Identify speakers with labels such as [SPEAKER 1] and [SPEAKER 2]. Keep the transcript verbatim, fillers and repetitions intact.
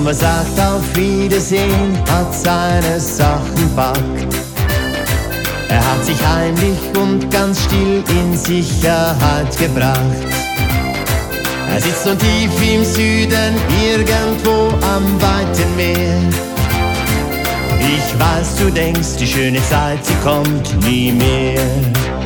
[SPEAKER 1] er sagt auf Wiedersehen, hat seine Sachen packt. Er hat sich heimlich und ganz still in Sicherheit gebracht. Er sitzt nun tief im Süden, irgendwo am weiten Meer. Ich weiß, du denkst, die schöne Zeit, sie kommt nie mehr.